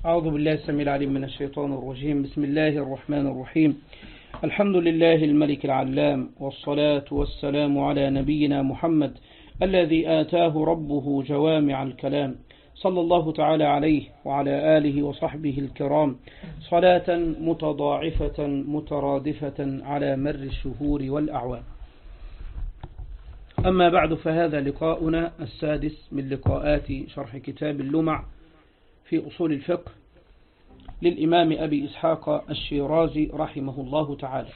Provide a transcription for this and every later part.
أعوذ بالله السميع العليم من الشيطان الرجيم. بسم الله الرحمن الرحيم. الحمد لله الملك العلام، والصلاة والسلام على نبينا محمد الذي آتاه ربه جوامع الكلام، صلى الله تعالى عليه وعلى آله وصحبه الكرام صلاة متضاعفة مترادفة على مر الشهور والأعوام. أما بعد، فهذا لقاؤنا السادس من لقاءات شرح كتاب اللمع في أصول الفقه للإمام أبي إسحاق الشيرازي رحمه الله تعالى.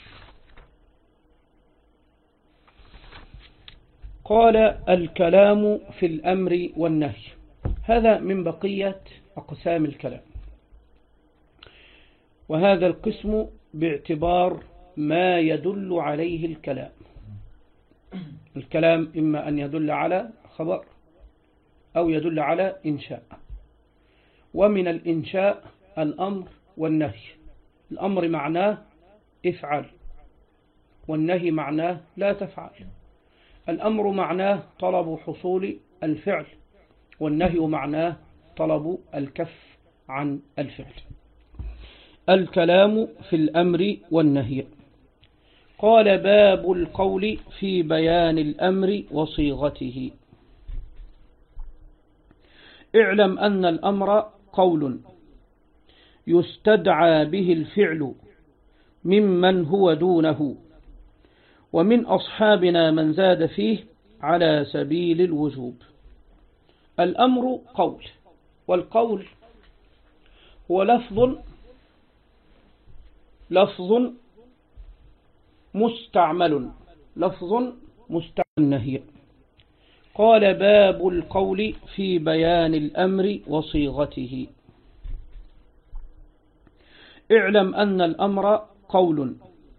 قال: الكلام في الأمر والنهي. هذا من بقية أقسام الكلام، وهذا القسم باعتبار ما يدل عليه الكلام. الكلام إما أن يدل على خبر أو يدل على إنشاء، ومن الإنشاء الأمر والنهي. الأمر معناه افعل، والنهي معناه لا تفعل. الأمر معناه طلب حصول الفعل، والنهي معناه طلب الكف عن الفعل. الكلام في الأمر والنهي. قال: باب القول في بيان الأمر وصيغته. اعلم أن الأمر قول يستدعى به الفعل ممن هو دونه، ومن أصحابنا من زاد فيه على سبيل الوجوب. الأمر قول، والقول هو لفظ مستعمل، النهي. قال: باب القول في بيان الأمر وصيغته. اعلم أن الأمر قول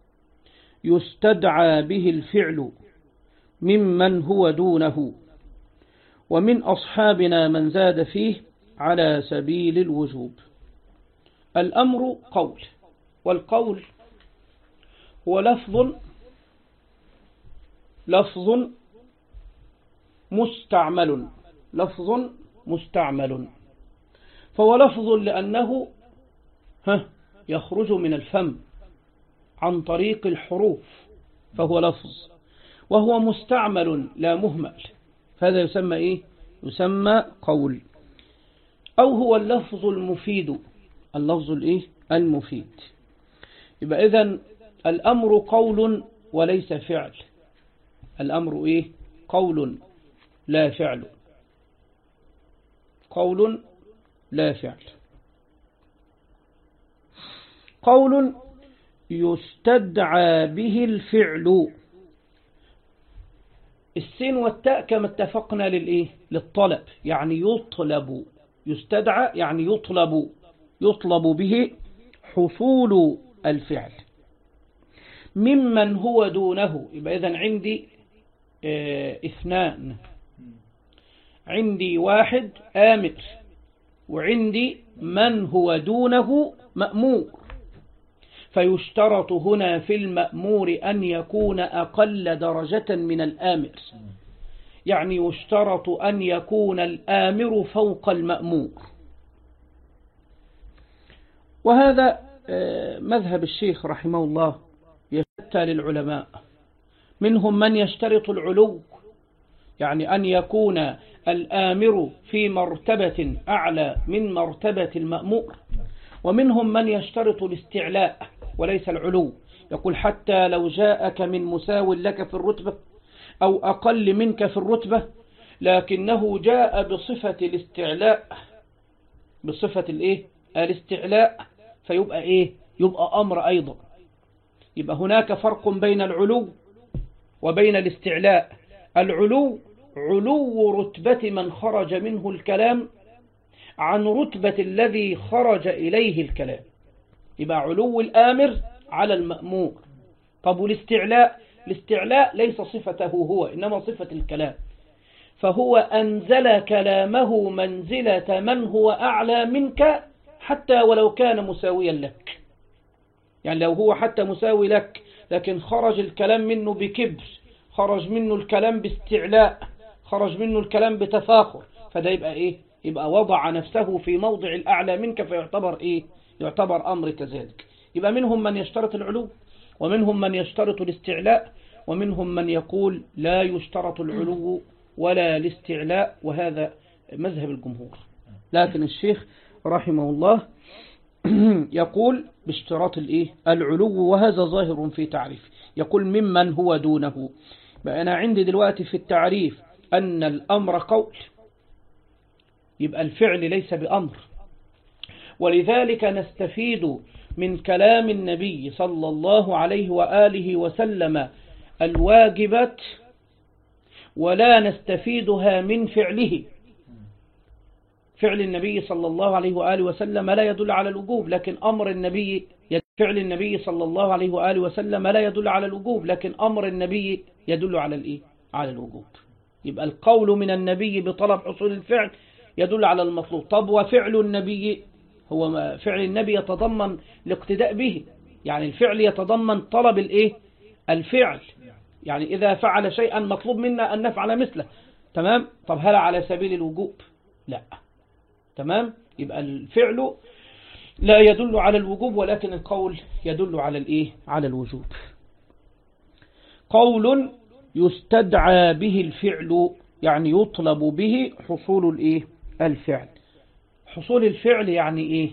يستدعى به الفعل ممن هو دونه، ومن أصحابنا من زاد فيه على سبيل الوجوب. الأمر قول، والقول هو لفظ مستعمل، فهو لفظ لأنه يخرج من الفم عن طريق الحروف، فهو لفظ، وهو مستعمل لا مهمل، فهذا يسمى إيه؟ يسمى قول. أو هو اللفظ المفيد، المفيد. يبقى إذن الأمر قول وليس فعل. الأمر إيه؟ قول لا فعل، قول لا فعل. قول يستدعى به الفعل. السين والتاء كما اتفقنا للطلب، يعني يطلب. يستدعى يعني يطلب به حصول الفعل. ممن هو دونه. يبقى إذن عندي اثنان، عندي واحد آمر، وعندي من هو دونه مأمور. فيشترط هنا في المأمور أن يكون أقل درجة من الآمر، يعني يشترط أن يكون الآمر فوق المأمور. وهذا مذهب الشيخ رحمه الله يشتى للعلماء. منهم من يشترط العلو، يعني أن يكون الآمر في مرتبة أعلى من مرتبة المأمور. ومنهم من يشترط الاستعلاء وليس العلو، يقول: حتى لو جاءك من مساو لك في الرتبة أو أقل منك في الرتبة، لكنه جاء بصفة الاستعلاء، الاستعلاء، فيبقى يبقى أمر أيضا. يبقى هناك فرق بين العلو وبين الاستعلاء. العلو علو رتبة من خرج منه الكلام عن رتبة الذي خرج إليه الكلام، يبقى علو الآمر على المأمور. طب والاستعلاء؟ الاستعلاء ليس صفته هو، إنما صفة الكلام، فهو أنزل كلامه منزلة من هو أعلى منك حتى ولو كان مساويا لك. يعني لو هو حتى مساوي لك، لكن خرج الكلام منه بكبر، خرج منه الكلام باستعلاء، خرج منه الكلام بتفاخر، فده يبقى يبقى وضع نفسه في موضع الأعلى منك فيعتبر إيه؟ يعتبر أمر كذلك. يبقى منهم من يشترط العلو، ومنهم من يشترط الاستعلاء، ومنهم من يقول لا يشترط العلو ولا الاستعلاء، وهذا مذهب الجمهور. لكن الشيخ رحمه الله يقول باشتراط العلو، وهذا ظاهر في تعريف. يقول ممن هو دونه. بقى أنا عندي دلوقتي في التعريف أن الأمر قول، يبقى الفعل ليس بأمر، ولذلك نستفيد من كلام النبي صلى الله عليه وآله وسلم الواجبات، ولا نستفيدها من فعله. فعل النبي صلى الله عليه وآله وسلم لا يدل على الوجوب، لكن فعل النبي صلى الله عليه وآله وسلم لا يدل على الوجوب، لكن أمر النبي يدل على على الوجوب. يبقى القول من النبي بطلب حصول الفعل يدل على المطلوب. طب وفعل النبي، هو فعل النبي يتضمن الاقتداء به، يعني الفعل يتضمن طلب الفعل، يعني إذا فعل شيئا مطلوب منا أن نفعل مثله. تمام. طب هل على سبيل الوجوب؟ لا. تمام. يبقى الفعل لا يدل على الوجوب، ولكن القول يدل على الوجوب. قول يستدعى به الفعل، يعني يطلب به حصول الفعل. حصول الفعل يعني ايه؟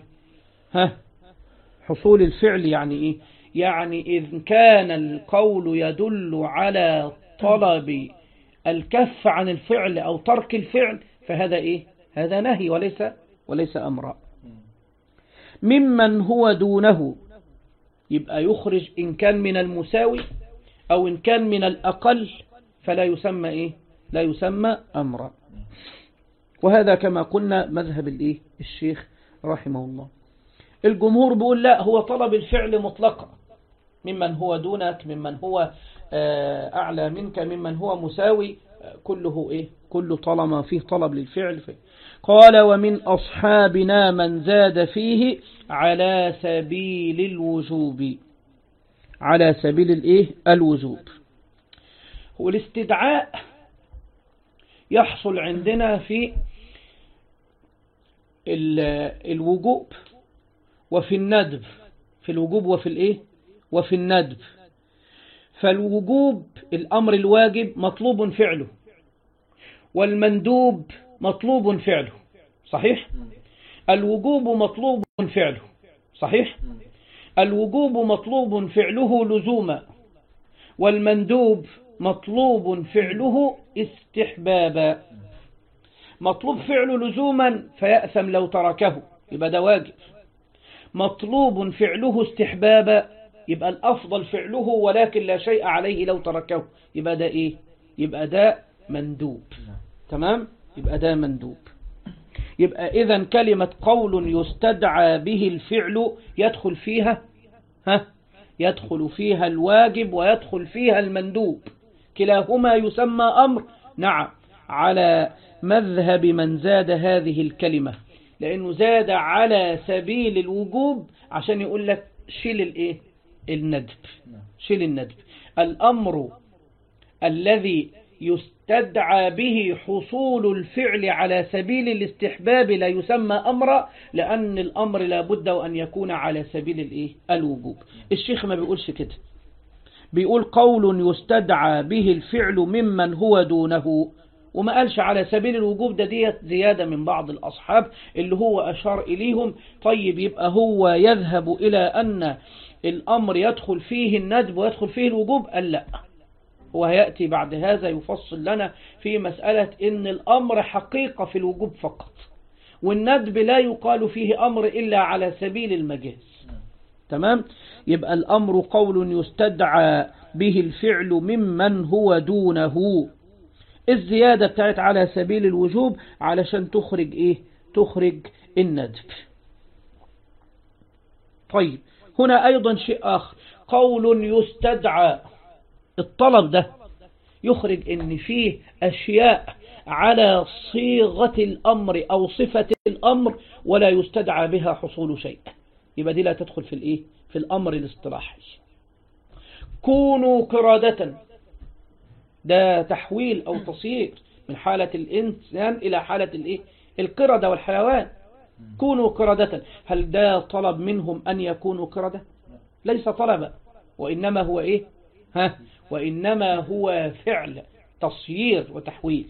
حصول الفعل يعني ايه؟ يعني إذ كان القول يدل على طلب الكف عن الفعل أو ترك الفعل فهذا هذا نهي وليس أمر. ممن هو دونه، يبقى يخرج إن كان من المساوي أو إن كان من الأقل، فلا يسمى لا يسمى أمرا. وهذا كما قلنا مذهب الشيخ رحمه الله. الجمهور بيقول لا، هو طلب الفعل مطلقا، ممن هو دونك، ممن هو أعلى منك، ممن هو مساوي، كله طالما فيه طلب للفعل قال ومن أصحابنا من زاد فيه على سبيل الوجوب. على سبيل الوجوب. والاستدعاء يحصل عندنا في الوجوب وفي الندب، في الوجوب وفي الندب. فالوجوب الأمر الواجب مطلوب فعله، والمندوب مطلوب فعله، صحيح؟ الوجوب مطلوب فعله، صحيح؟ الوجوب مطلوب فعله لزوما، والمندوب مطلوب فعله استحبابا. مطلوب فعله لزوما فيأثم لو تركه، يبقى ده واجب. مطلوب فعله استحبابا، يبقى الأفضل فعله ولكن لا شيء عليه لو تركه، يبقى ده يبقى ده مندوب. تمام. يبقى ده مندوب. يبقى إذن كلمة قول يستدعى به الفعل يدخل فيها الواجب ويدخل فيها المندوب، كلاهما يسمى أمر. نعم، على مذهب من زاد هذه الكلمة، لأنه زاد على سبيل الوجوب عشان يقول لك شيل الندب. شيل الندب. الأمر الذي يستدعى به حصول الفعل على سبيل الاستحباب لا يسمى أمرا، لأن الأمر لابد أن يكون على سبيل الوجوب. الشيخ ما بيقولش كده، بيقول قول يستدعى به الفعل ممن هو دونه، وما قالش على سبيل الوجوب. ديت زيادة من بعض الأصحاب اللي هو أشار إليهم. طيب يبقى هو يذهب إلى أن الأمر يدخل فيه الندب ويدخل فيه الوجوب؟ قال لا، هو هيأتي بعد هذا يفصل لنا في مسألة إن الأمر حقيقة في الوجوب فقط، والندب لا يقال فيه أمر إلا على سبيل المجاز. تمام. يبقى الأمر قول يستدعى به الفعل ممن هو دونه. الزيادة بتاعت على سبيل الوجوب علشان تخرج الندب. طيب هنا أيضا شيء آخر، قول يستدعى، الطلب ده يخرج ان فيه أشياء على صيغة الأمر أو صفة الأمر ولا يستدعى بها حصول شيء، يبقى دي لا تدخل في الأمر الاصطلاحي. كونوا قرادة، ده تحويل أو تصير من حالة الإنسان إلى حالة القردة والحيوان، كونوا قردة. هل ده طلب منهم أن يكونوا قردة؟ ليس طلبا، وإنما هو إيه؟ وإنما هو فعل تصيير وتحويل.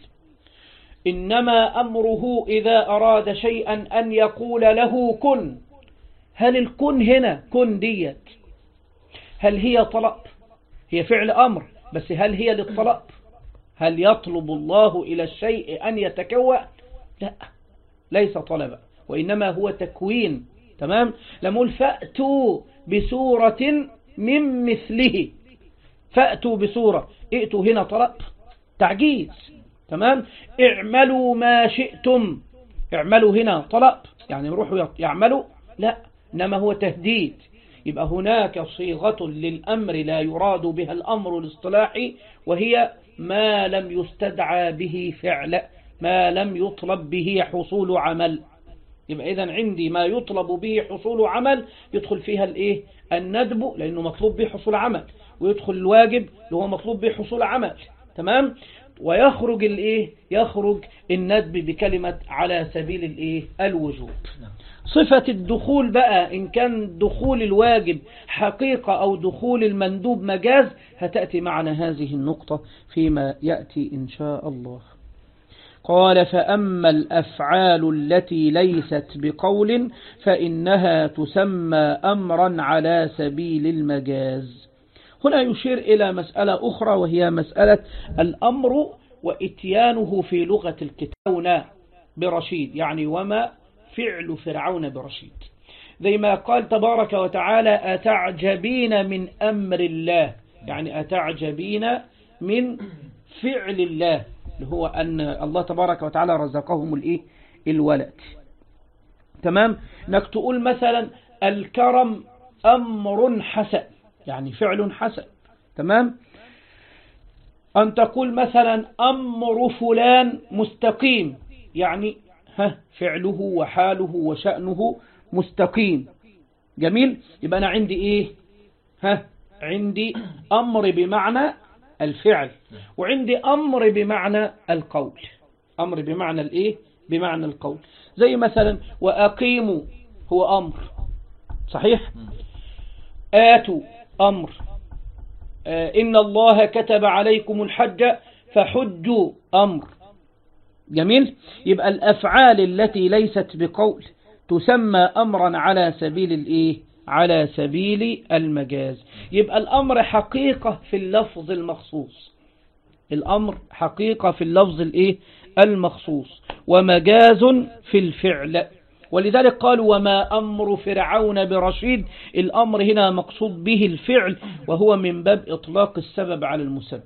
إنما أمره إذا أراد شيئا أن يقول له كن. هل الكن هنا كن ديت هل هي طلب؟ هي فعل أمر، بس هل هي للطلب؟ هل يطلب الله إلى الشيء أن يتكون؟ لا، ليس طلبا، وإنما هو تكوين. تمام؟ لما فأتوا بسورة من مثله، فأتوا بسورة، ائتوا هنا طلب تعجيز. تمام؟ اعملوا ما شئتم، اعملوا هنا طلب يعني روحوا يعملوا، لا، إنما هو تهديد. يبقى هناك صيغة للأمر لا يراد بها الأمر الاصطلاحي، وهي ما لم يستدعى به فعل، ما لم يطلب به حصول عمل. يبقى إذن عندي ما يطلب به حصول عمل يدخل فيها الإيه؟ الندب، لأنه مطلوب به حصول عمل، ويدخل الواجب اللي هو مطلوب به حصول عمل. تمام؟ ويخرج الإيه؟ يخرج الندب بكلمة على سبيل الإيه؟ الوجوب. صفة الدخول بقى، إن كان دخول الواجب حقيقة أو دخول المندوب مجاز، هتأتي معنا هذه النقطة فيما يأتي إن شاء الله. قال فأما الأفعال التي ليست بقول فإنها تسمى أمرا على سبيل المجاز. هنا يشير إلى مسألة أخرى، وهي مسألة الأمر وإتيانه في لغة الكتاب برشيد، يعني وما فعل فرعون برشيد، زي ما قال تبارك وتعالى أتعجبين من أمر الله، يعني أتعجبين من فعل الله، اللي هو أن الله تبارك وتعالى رزقهم الإيه؟ الولد. تمام؟ انك تقول مثلا الكرم أمر حسن، يعني فعل حسن. تمام؟ أن تقول مثلا أمر فلان مستقيم، يعني فعله وحاله وشأنه مستقيم. جميل؟ يبقى أنا عندي إيه؟ عندي أمر بمعنى الفعل، وعندي أمر بمعنى القول. أمر بمعنى الإيه؟ بمعنى القول. زي مثلا وأقيموا هو أمر، صحيح؟ آتوا أمر، إن الله كتب عليكم الحج فحجوا أمر. جميل؟ يبقى الأفعال التي ليست بقول تسمى أمرا على سبيل الإيه؟ على سبيل المجاز. يبقى الأمر حقيقة في اللفظ المخصوص، الأمر حقيقة في اللفظ الإيه؟ المخصوص، ومجاز في الفعل. ولذلك قالوا وما أمر فرعون برشيد، الأمر هنا مقصود به الفعل، وهو من باب إطلاق السبب على المسبب.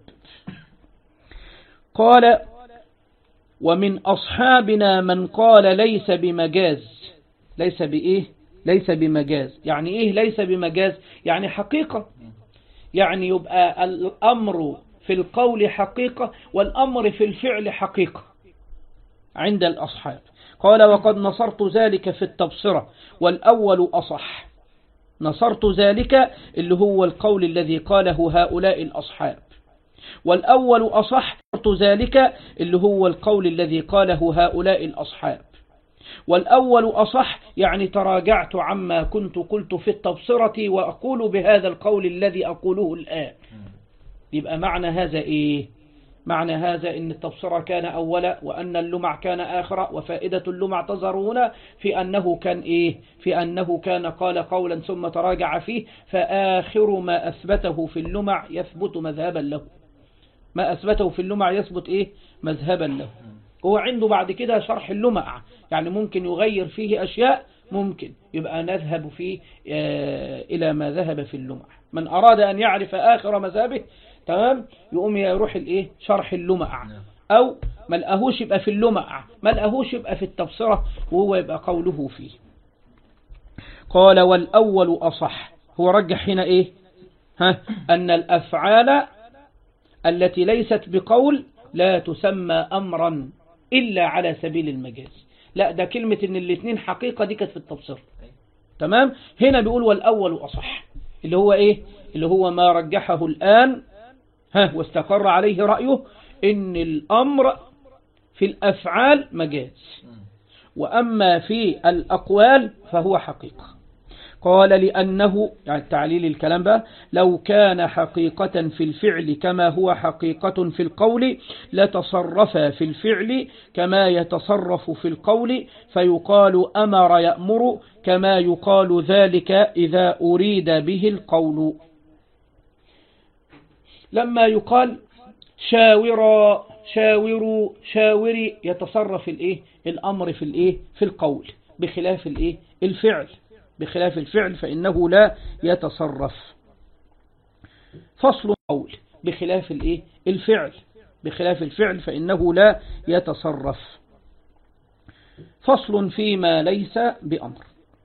قال ومن أصحابنا من قال ليس بمجاز. ليس بإيه؟ ليس بمجاز. يعني إيه ليس بمجاز؟ يعني حقيقة، يعني يبقى الأمر في القول حقيقة والأمر في الفعل حقيقة عند الأصحاب. قال وقد نصرت ذلك في التبصرة والأول أصح. نصرت ذلك اللي هو القول الذي قاله هؤلاء الأصحاب، والأول أصح ذلك اللي هو القول الذي قاله هؤلاء الأصحاب. والأول أصح يعني تراجعت عما كنت قلت في التبصرة وأقول بهذا القول الذي أقوله الآن. يبقى معنى هذا إيه؟ معنى هذا إن التبصرة كان أولا، وأن اللمع كان آخر، وفائدة اللمع تظهر هنا في أنه كان إيه؟ في أنه كان قال قولا ثم تراجع فيه، فآخر ما أثبته في اللمع يثبت مذهبا له. ما أثبته في اللمع يثبت إيه؟ مذهبا له. هو عنده بعد كده شرح اللمع، يعني ممكن يغير فيه أشياء، ممكن يبقى نذهب فيه إلى ما ذهب في اللمع. من أراد أن يعرف آخر مذهبه تمام يقوم يروح الإيه؟ شرح اللمع، أو ما لقاهوش يبقى في اللمع، ما لقاهوش يبقى في التبصرة، وهو يبقى قوله فيه. قال والأول أصح. هو رجح هنا إيه؟ أن الأفعال التي ليست بقول لا تسمى أمرا إلا على سبيل المجاز. لا، ده كلمة إن الاثنين حقيقة دي كانت في التبصرة. تمام؟ هنا بيقول والأول أصح، اللي هو إيه؟ اللي هو ما رجحه الآن واستقر عليه رأيه إن الأمر في الأفعال مجاز، وأما في الأقوال فهو حقيقة. قال لأنه يعني تعليل الكلام بقى لو كان حقيقة في الفعل كما هو حقيقة في القول لتصرف في الفعل كما يتصرف في القول فيقال أمر يأمر كما يقال ذلك إذا أريد به القول. لما يقال شاوري يتصرف الأمر في القول بخلاف الفعل، بخلاف الفعل فإنه لا يتصرف. فصل القول بخلاف الفعل، بخلاف الفعل فإنه لا يتصرف. فصل فيما ليس بأمر.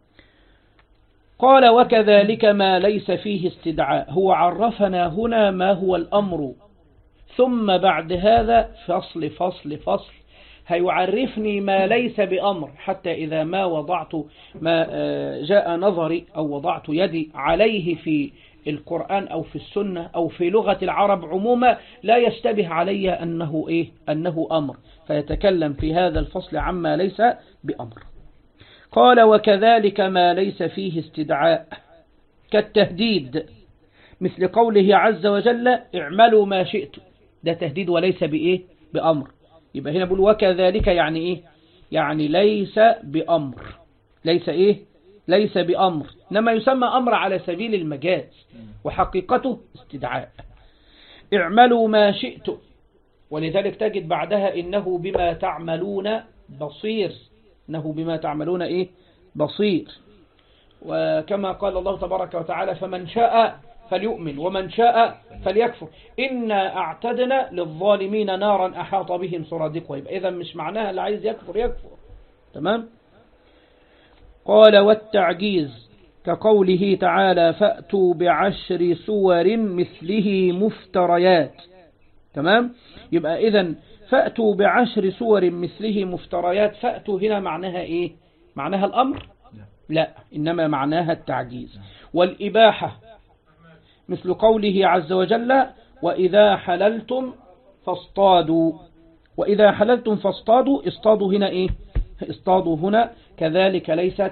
قال وكذلك ما ليس فيه استدعاء. هو عرفنا هنا ما هو الأمر، ثم بعد هذا فصل هيعرفني ما ليس بأمر، حتى إذا ما جاء نظري أو وضعت يدي عليه في القرآن أو في السنة أو في لغة العرب عموما لا يشتبه علي أنه أمر، فيتكلم في هذا الفصل عما ليس بأمر. قال وكذلك ما ليس فيه استدعاء كالتهديد، مثل قوله عز وجل اعملوا ما شئتم، ده تهديد وليس بأمر. يبقى هنا بقول وكذلك يعني يعني ليس بأمر، ليس بأمر، إنما يسمى أمر على سبيل المجاز وحقيقته استدعاء. اعملوا ما شئتم، ولذلك تجد بعدها إنه بما تعملون بصير، إنه بما تعملون بصير. وكما قال الله تبارك وتعالى فمن شاء فليؤمن ومن شاء فليكفر إنا أعتدنا للظالمين نارا أحاط بهم سرادقها. يبقى إذا مش معناها اللي عايز يكفر. تمام. قال والتعجيز كقوله تعالى فأتوا بعشر سور مثله مفتريات. تمام. يبقى إذن فأتوا بعشر سور مثله مفتريات، فأتوا هنا معناها معناها الأمر؟ لا، إنما معناها التعجيز. والإباحة مثل قوله عز وجل وإذا حللتم فاصطادوا، وإذا حللتم فاصطادوا، اصطادوا هنا اصطادوا هنا كذلك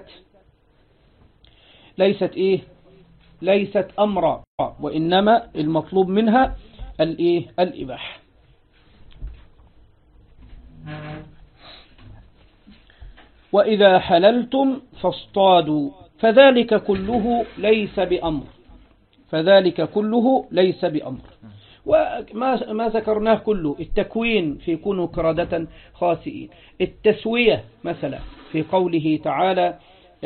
ليست أمرا، وإنما المطلوب منها الإباحة. وإذا حللتم فاصطادوا، فذلك كله ليس بأمر، وما ذكرناه كله التكوين في كونوا قردة خاسئين، التسوية مثلا في قوله تعالى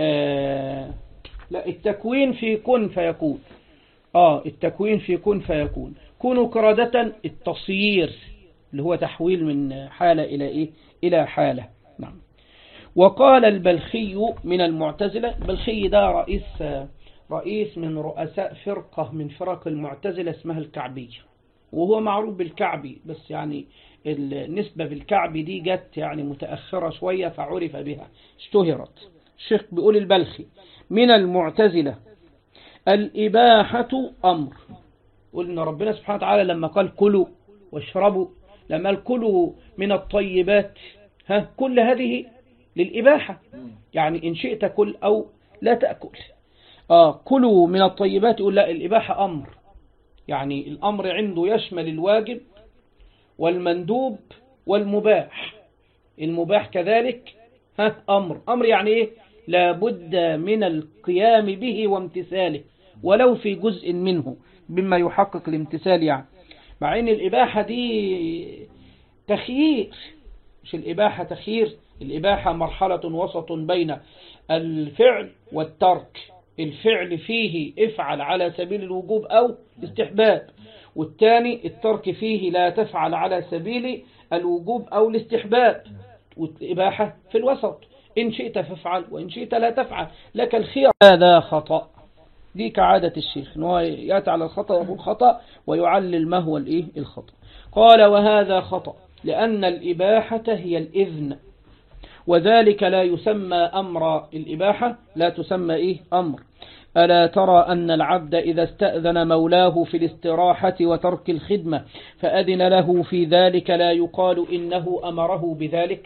لا التكوين في كن فيكون التكوين في كن فيكون، كونوا قردة التصيير اللي هو تحويل من حالة إلى حالة. نعم. وقال البلخي من المعتزلة، البلخي ده رئيس من رؤساء فرقة من فرق المعتزلة اسمها الكعبية، وهو معروف بالكعبي، بس يعني النسبة بالكعبي دي جت يعني متأخرة شوية فعرف بها اشتهرت. الشيخ بيقول البلخي من المعتزلة الإباحة أمر. قلنا ربنا سبحانه وتعالى لما قال كلوا واشربوا، لما قال كلوا من الطيبات كل هذه للإباحة، يعني إن شئت كل أو لا تأكل. كلوا من الطيبات، يقول لا الإباحة أمر، يعني الأمر عنده يشمل الواجب والمندوب والمباح. المباح كذلك أمر يعني لابد من القيام به وامتثاله ولو في جزء منه بما يحقق الامتثال، يعني مع ان الإباحة دي تخيير، مش الإباحة تخيير، الإباحة مرحلة وسط بين الفعل والترك. الفعل فيه افعل على سبيل الوجوب أو الاستحباب، والثاني الترك فيه لا تفعل على سبيل الوجوب أو الاستحباب، والإباحة في الوسط، إن شئت فافعل وإن شئت لا تفعل، لك الخيار. هذا خطأ، دي كعادة الشيخ أنه يأتي على الخطأ يقول خطأ ويعلل ما هو الخطأ. قال وهذا خطأ لأن الإباحة هي الإذن، وذلك لا يسمى أمر، الإباحة لا تسمى أمر. ألا ترى أن العبد إذا استأذن مولاه في الاستراحة وترك الخدمة فأذن له في ذلك لا يقال إنه أمره بذلك.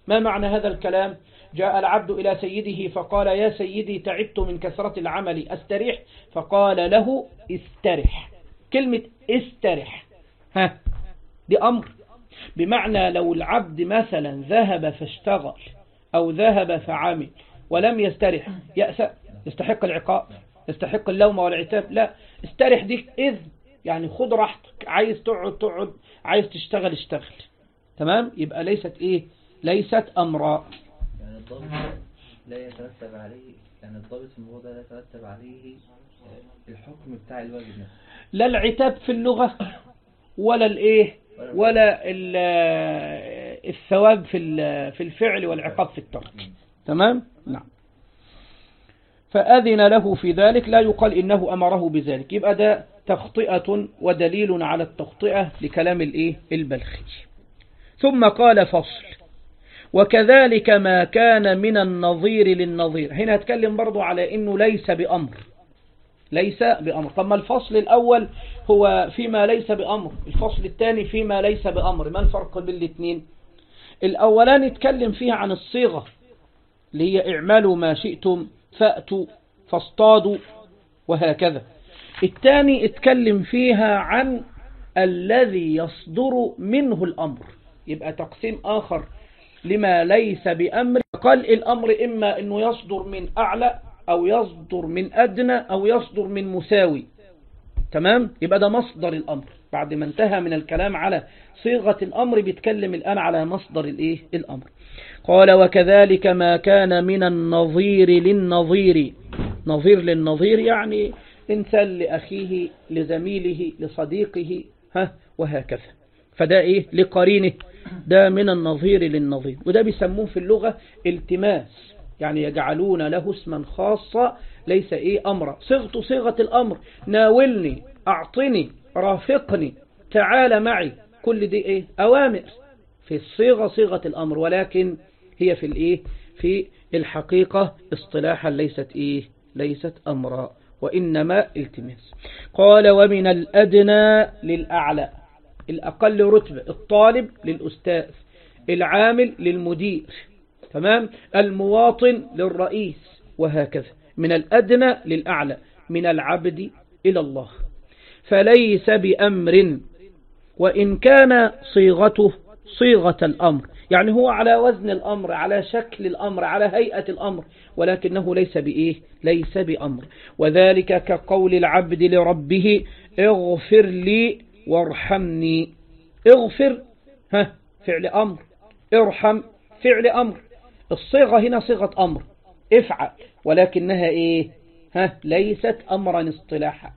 ما معنى هذا الكلام؟ جاء العبد إلى سيده فقال يا سيدي تعبت من كثرة العمل أستريح؟ فقال له استرح. كلمة استرح دي أمر، بمعنى لو العبد مثلا ذهب فاشتغل أو ذهب فعمل ولم يسترح يأسأ، يستحق العقاب، يستحق اللوم والعتاب. لا، استرح دي إذن، يعني خد راحتك، عايز تقعد، عايز تشتغل اشتغل. تمام؟ يبقى ليست أمرا. يعني الضابط لا يترتب عليه، يعني الضابط في الموضوع ده لا يترتب عليه الحكم بتاع الواجب نفسه، لا العتاب في اللغة ولا ولا الثواب في الفعل والعقاب في الترك. تمام؟ نعم. فأذن له في ذلك، لا يقال إنه أمره بذلك. يبقى ده تخطئة ودليل على التخطئة لكلام البلخي. ثم قال فصل: وكذلك ما كان من النظير للنظير. هنا هتكلم برضو على إنه ليس بأمر. طب ما الفصل الأول هو فيما ليس بأمر، الفصل الثاني فيما ليس بأمر، ما الفرق بين الاثنين؟ الأولان يتكلم فيها عن الصيغة اللي هي اعملوا ما شئتم، فأتوا، فاصطادوا، وهكذا. الثاني اتكلم فيها عن الذي يصدر منه الأمر، يبقى تقسيم آخر لما ليس بأمر. قال الأمر إما أنه يصدر من أعلى أو يصدر من أدنى أو يصدر من مساوي. تمام؟ يبقى ده مصدر الأمر. بعد ما انتهى من الكلام على صيغة الأمر بيتكلم الآن على مصدر الأمر. قال: وكذلك ما كان من النظير للنظير. نظير للنظير يعني إنسان لأخيه، لزميله، لصديقه، وهكذا. فده لقرينه، ده من النظير للنظير. وده بيسموه في اللغة التماس، يعني يجعلون له اسما خاصة ليس أمرا. صيغته صيغة الأمر: ناولني، أعطني، رافقني، تعال معي. كل دي أوامر في الصيغة، صيغة الأمر، ولكن هي في الحقيقة اصطلاحا ليست أمرا، وإنما التماس. قال: ومن الأدنى للأعلى. الأقل رتبة: الطالب للأستاذ، العامل للمدير، تمام، المواطن للرئيس، وهكذا. من الأدنى للأعلى، من العبد إلى الله. فليس بأمر، وإن كان صيغته صيغة الأمر، يعني هو على وزن الأمر، على شكل الأمر، على هيئة الأمر، ولكنه ليس بأمر. وذلك كقول العبد لربه: اغفر لي وارحمني. اغفر فعل أمر، ارحم فعل أمر. الصيغة هنا صيغة أمر، افعل، ولكنها ليست أمرا اصطلاحا،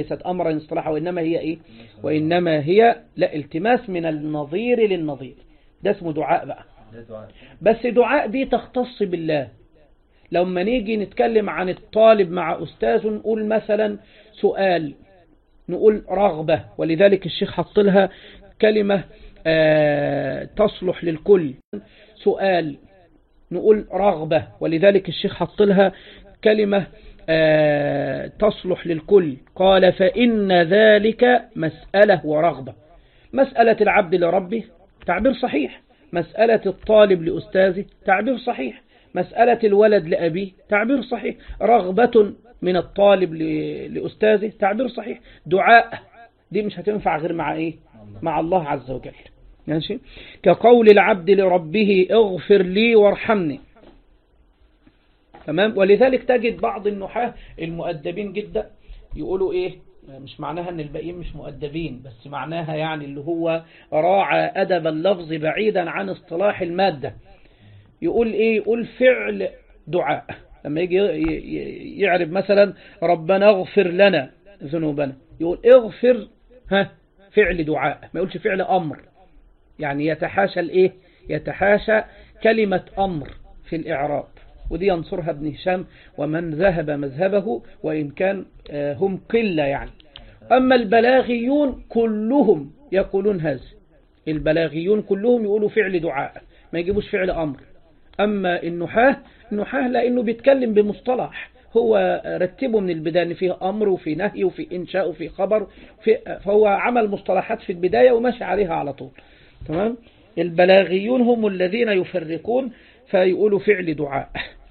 وإنما هي لا، التماس من النظير للنظير. ده اسمه دعاء بقى. بس دعاء دي تختص بالله. لما نيجي نتكلم عن الطالب مع أستاذ، نقول مثلا سؤال، نقول رغبة، ولذلك الشيخ حط لها كلمة تصلح للكل. سؤال، نقول رغبة، ولذلك الشيخ حط لها كلمة تصلح للكل. قال: فإن ذلك مسألة ورغبة. مسألة العبد لربه تعبير صحيح، مسألة الطالب لأستاذه تعبير صحيح، مسألة الولد لأبيه تعبير صحيح، رغبة من الطالب لأستاذه تعبير صحيح. دعاء دي مش هتنفع غير مع الله عز وجل. ماشي؟ كقول العبد لربه: اغفر لي وارحمني. تمام؟ ولذلك تجد بعض النحاة المؤدبين جدا يقولوا مش معناها ان الباقيين مش مؤدبين، بس معناها يعني اللي هو راعى أدب اللفظ بعيدا عن اصطلاح المادة. يقول فعل دعاء. لما يجي يعرف مثلا ربنا اغفر لنا ذنوبنا، يقول اغفر فعل دعاء، ما يقولش فعل أمر. يعني يتحاشى كلمة أمر في الإعراب. ودي ينصرها ابن هشام ومن ذهب مذهبه، وإن كان هم قلة يعني. أما البلاغيون كلهم يقولون هذا، البلاغيون كلهم يقولوا فعل دعاء، ما يجيبوش فعل أمر. أما النحاة لأنه بيتكلم بمصطلح، هو رتبه من البداية إن فيه أمر وفي نهي وفي إنشاء وفي خبر، فهو عمل مصطلحات في البداية وماشي عليها على طول. تمام؟ البلاغيون هم الذين يفرقون فيقولوا فعل دعاء.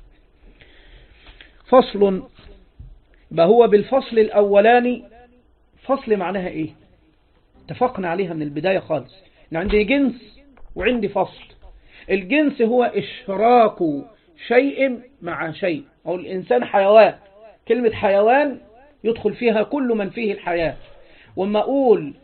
فصل، هو بالفصل الأولاني فصل معناها إيه؟ اتفقنا عليها من البداية خالص، إن عندي جنس وعندي فصل. الجنس هو إشراك شيء مع شيء، أو الإنسان حيوان، كلمة حيوان يدخل فيها كل من فيه الحياة. وما أقول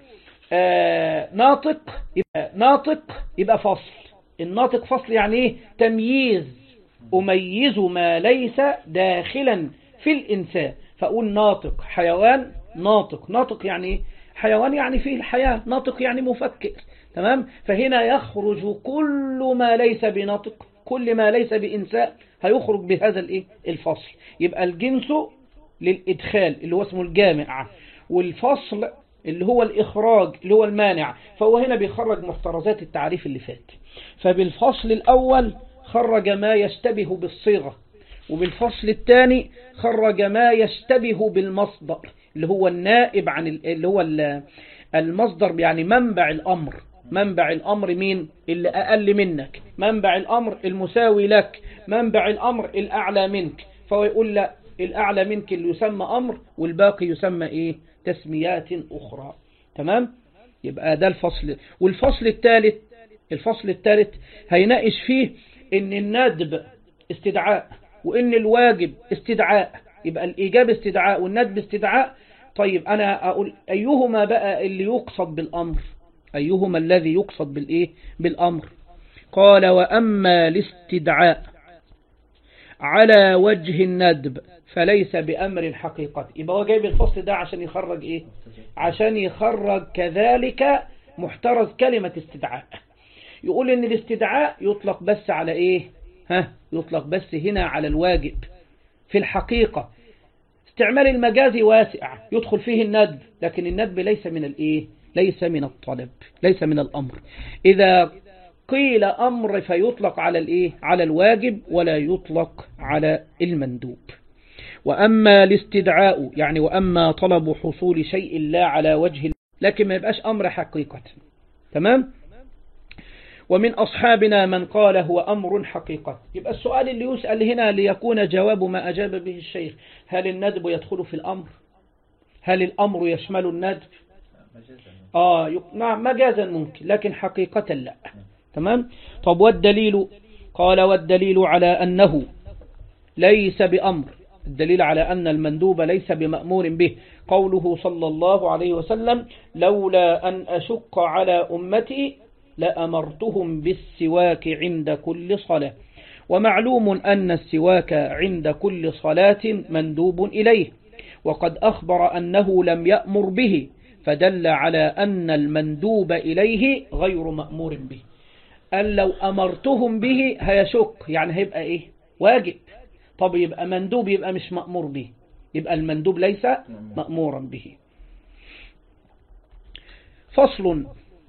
ناطق يبقى فصل. الناطق فصل يعني إيه؟ تمييز، أميز ما ليس داخلا في الإنسان، فأقول ناطق حيوان. ناطق يعني إيه؟ حيوان يعني فيه الحياة، ناطق يعني مفكر. تمام؟ فهنا يخرج كل ما ليس بناطق، كل ما ليس بإنسان هيخرج بهذا الفصل. يبقى الجنس للإدخال اللي هو اسمه الجامع، والفصل اللي هو الإخراج اللي هو المانع. فهو هنا بيخرج محترزات التعريف اللي فات. فبالفصل الأول خرج ما يشتبه بالصيغة، وبالفصل الثاني خرج ما يشتبه بالمصدر اللي هو النائب عن اللي هو المصدر، يعني منبع الأمر. منبع الأمر مين؟ اللي أقل منك. منبع الأمر المساوي لك. منبع الأمر الأعلى منك. فهو يقول لا، الأعلى منك اللي يسمى أمر، والباقي يسمى إيه؟ تسميات أخرى. تمام؟ يبقى ده الفصل. والفصل الثالث هيناقش فيه إن الندب استدعاء، وإن الواجب استدعاء. يبقى الإيجاب استدعاء والندب استدعاء. طيب أنا أقول أيهما بقى اللي يقصد بالأمر؟ أيهما الذي يقصد بالأمر؟ قال وأما الاستدعاء على وجه الندب فليس بأمر حقيقة. يبقى هو جايب الفصل ده عشان يخرج إيه؟ عشان يخرج كذلك محترز كلمة استدعاء. يقول إن الاستدعاء يطلق بس على إيه؟ يطلق بس هنا على الواجب. في الحقيقة استعمال المجازي واسع، يدخل فيه الندب، لكن الندب ليس من ليس من الطلب، ليس من الأمر. إذا قيل أمر فيطلق على على الواجب، ولا يطلق على المندوب. وأما الاستدعاء يعني وأما طلب حصول شيء لا على وجه، لكن ما يبقاش أمر حقيقة. تمام؟ ومن أصحابنا من قال هو أمر حقيقة. يبقى السؤال اللي يسأل هنا ليكون جواب ما أجاب به الشيخ: هل الندب يدخل في الأمر؟ هل الأمر يشمل الندب؟ نعم مجازا ممكن، لكن حقيقة لا. تمام؟ طب والدليل؟ قال والدليل على أنه ليس بأمر، الدليل على أن المندوب ليس بمأمور به قوله صلى الله عليه وسلم: لولا أن أشق على أمتي لأمرتهم بالسواك عند كل صلاة. ومعلوم أن السواك عند كل صلاة مندوب إليه، وقد أخبر أنه لم يأمر به، فدل على أن المندوب إليه غير مأمور به. قال لو أمرتهم به هيشق، يعني هيبقى إيه؟ واجب. طب يبقى مندوب، يبقى مش مأمور به، يبقى المندوب ليس مأمورا به. فصل: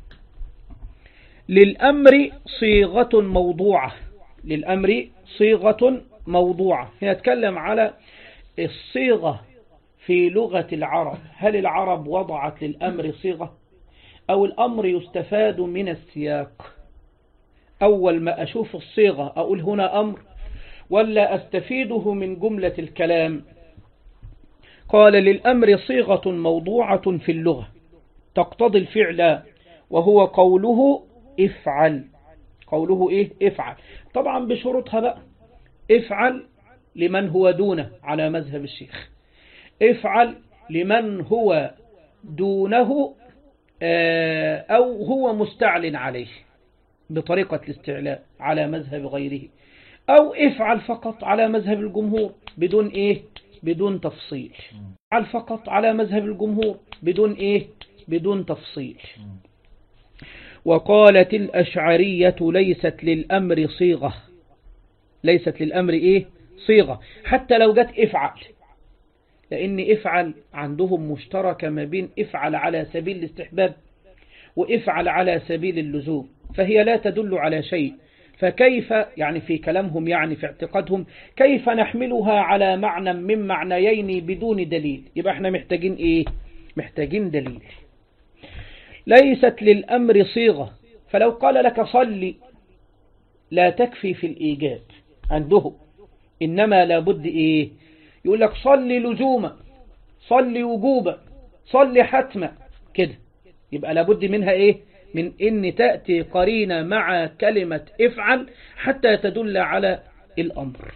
للأمر صيغة موضوعة. للأمر صيغة موضوعة. هنا نتكلم على الصيغة في لغة العرب. هل العرب وضعت للأمر صيغة، أو الأمر يستفاد من السياق؟ أول ما أشوف الصيغة أقول هنا أمر، ولا أستفيده من جملة الكلام؟ قال: للأمر صيغة موضوعة في اللغة تقتضي الفعل، وهو قوله افعل. قوله إيه؟ افعل. طبعا بشروطها بقى. افعل لمن هو دونه على مذهب الشيخ، افعل لمن هو دونه أو هو مستعلن عليه بطريقة الاستعلاء على مذهب غيره، أو افعل فقط على مذهب الجمهور بدون بدون تفصيل. افعل فقط على مذهب الجمهور بدون بدون تفصيل. وقالت الأشعرية: ليست للأمر صيغة. ليست للأمر صيغة حتى لو جت افعل، لأن افعل عندهم مشتركة ما بين افعل على سبيل الاستحباب وافعل على سبيل اللزوم، فهي لا تدل على شيء. فكيف يعني في كلامهم، يعني في اعتقادهم، كيف نحملها على معنى من معنيين بدون دليل؟ يبقى احنا محتاجين محتاجين دليل. ليست للأمر صيغة فلو قال لك صلي لا تكفي في الإيجاب عنده، إنما لابد إيه؟ يقول لك صلي لزوما، صلي وجوبا، صلي حتما كده. يبقى لابد منها إيه؟ من إن تأتي قرينة مع كلمة افعل حتى تدل على الأمر.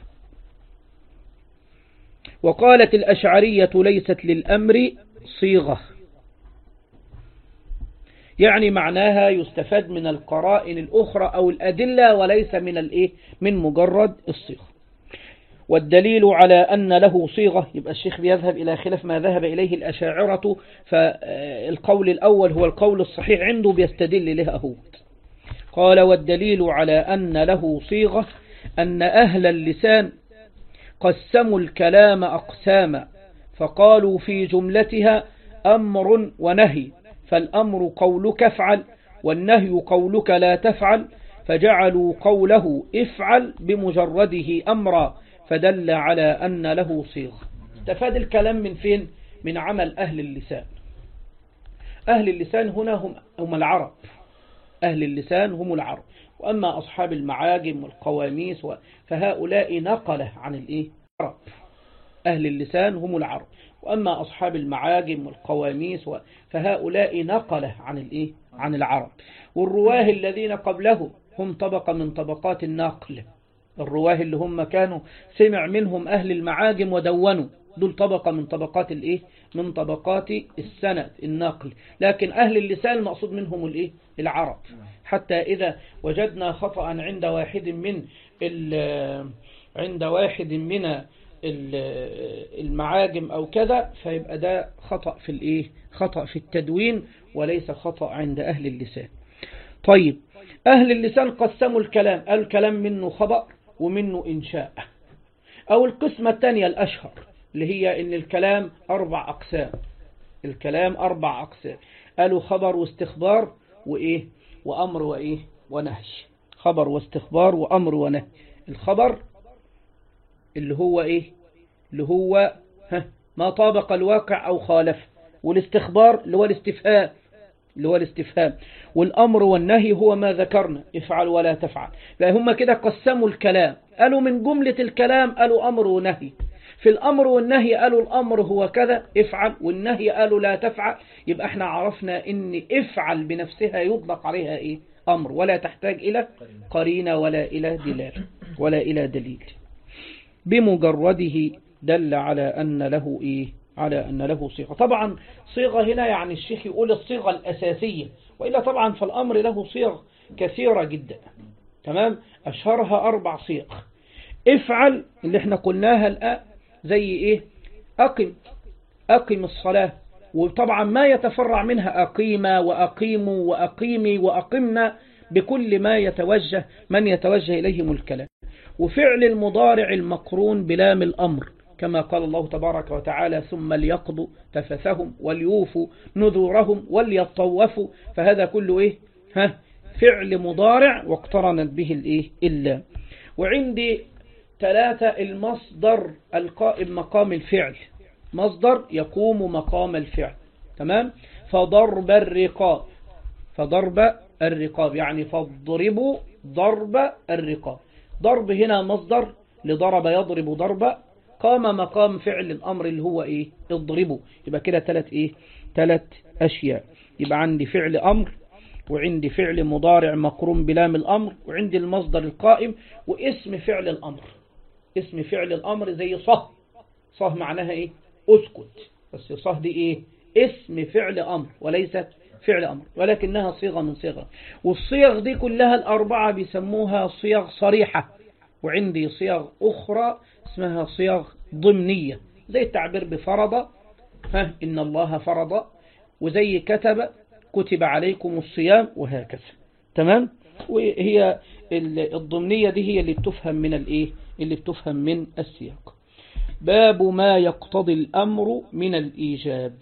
وقالت الأشعرية ليست للأمر صيغة، يعني معناها يستفاد من القرائن الأخرى أو الأدلة وليس من الإيه؟ من مجرد الصيغة. والدليل على أن له صيغة، يبقى الشيخ بيذهب إلى خلاف ما ذهب إليه الأشاعرة، فالقول الأول هو القول الصحيح عنده بيستدل له أهو. قال والدليل على أن له صيغة أن أهل اللسان قسموا الكلام أقساما، فقالوا في جملتها أمر ونهي، فالأمر قولك افعل والنهي قولك لا تفعل، فجعلوا قوله افعل بمجرده أمرا، فدل على أن له صيغة. استفاد الكلام من فين؟ من عمل أهل اللسان. أهل اللسان هنا هم العرب، أهل اللسان هم العرب. وأما أصحاب المعاجم والقواميس فهؤلاء نقله عن الإيه؟ العرب. أهل اللسان هم العرب، وأما أصحاب المعاجم والقواميس فهؤلاء نقله عن الإيه؟ عن العرب. والرواه الذين قبله هم طبقة من طبقات النقل، الرواه اللي هم كانوا سمع منهم أهل المعاجم ودونوا، دول طبقة من طبقات الإيه؟ من طبقات السند النقل. لكن أهل اللسان المقصود منهم الإيه؟ العرب. حتى إذا وجدنا خطأ عند واحد من المعاجم أو كذا، فيبقى ده خطأ في الإيه؟ خطأ في التدوين وليس خطأ عند أهل اللسان. طيب، أهل اللسان قسموا الكلام، قالوا الكلام منه خبر ومنه إنشاء. أو القسمة الثانية الأشهر اللي هي إن الكلام 4 أقسام، الكلام 4 أقسام، قالوا خبر واستخبار وإيه؟ وأمر وإيه؟ ونهي. خبر واستخبار وأمر ونهي. الخبر اللي هو إيه؟ اللي هو ما طابق الواقع أو خالف، والاستخبار اللي هو الاستفهام، والأمر والنهي هو ما ذكرنا، افعل ولا تفعل. فهم كده قسموا الكلام، قالوا من جملة الكلام قالوا أمر ونهي. في الأمر والنهي قالوا الأمر هو كذا افعل، والنهي قالوا لا تفعل. يبقى احنا عرفنا ان افعل بنفسها يطلق عليها ايه؟ أمر، ولا تحتاج إلى قرينة ولا إلى دلالة ولا إلى دليل. بمجرده دل على أن له إيه؟ على أن له صيغة. طبعا صيغة هنا يعني الشيخ يقول الصيغة الأساسية، وإلا طبعا فالأمر له صيغ كثيرة جدا. تمام؟ أشهرها 4 صيغ. افعل اللي احنا قلناها الآن زي إيه؟ أقم الصلاة، وطبعا ما يتفرع منها أقيم وأقيموا وأقيمي وأقمنا بكل ما يتوجه من يتوجه إليهم الكلام. وفعل المضارع المقرون بلام الأمر، كما قال الله تبارك وتعالى ثم ليقضوا تفثهم وليوفوا نذورهم وليطوفوا، فهذا كله إيه؟ فعل مضارع واقترنت به الإيه؟ اللام. وعندي 3 المصدر القائم مقام الفعل، مصدر يقوم مقام الفعل. تمام؟ فضرب الرقاب يعني فاضربوا ضرب الرقاب. ضرب هنا مصدر لضرب يضرب ضرب، قام مقام فعل الأمر اللي هو إيه؟ اضربوا. يبقى كده 3 أشياء. يبقى عندي فعل أمر، وعندي فعل مضارع مقرون بلام الأمر، وعندي المصدر القائم، واسم فعل الأمر. اسم فعل الأمر زي صه معناها إيه؟ أسكت، بس صه دي إيه؟ اسم فعل أمر وليست فعل أمر، ولكنها صيغة من صيغة. والصيغ دي كلها ال4 بيسموها صيغ صريحة، وعندي صيغ أخرى اسمها صيغ ضمنية، زي التعبير بفرض، إن الله فرض، وزي كتب عليكم الصيام، وهكذا. تمام؟ وهي الضمنية دي هي اللي بتفهم من الإيه؟ اللي بتفهم من السياق. باب ما يقتضي الأمر من الإيجاب.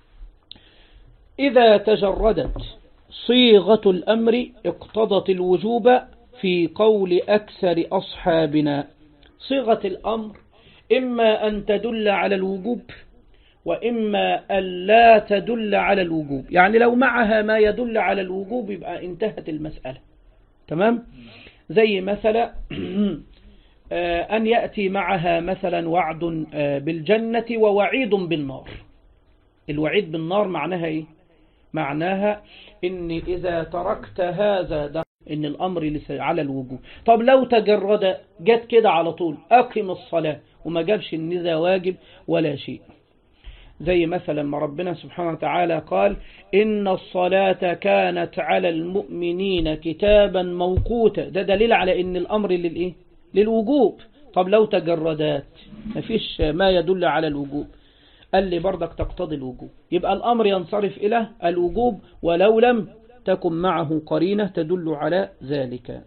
إذا تجردت صيغة الأمر اقتضت الوجوب في قول أكثر أصحابنا. صيغة الأمر إما أن تدل على الوجوب، وإما ألا تدل على الوجوب. يعني لو معها ما يدل على الوجوب يبقى انتهت المسألة. تمام؟ زي مثلا أن يأتي معها مثلا وعد بالجنة ووعيد بالنار. الوعيد بالنار معناها إيه؟ معناها إن إذا تركت هذا ده إن الأمر على الوجوب. طب لو تجرد جت كده على طول أقم الصلاة وما جابش إن ذا واجب ولا شيء. زي مثلا ما ربنا سبحانه وتعالى قال إن الصلاة كانت على المؤمنين كتابا موقوتا. ده دليل على إن الأمر للإيه؟ للوجوب. طب لو تجردات مفيش ما يدل على الوجوب، قال لي برضك تقتضي الوجوب، يبقى الأمر ينصرف إلى الوجوب ولو لم تكن معه قرينة تدل على ذلك.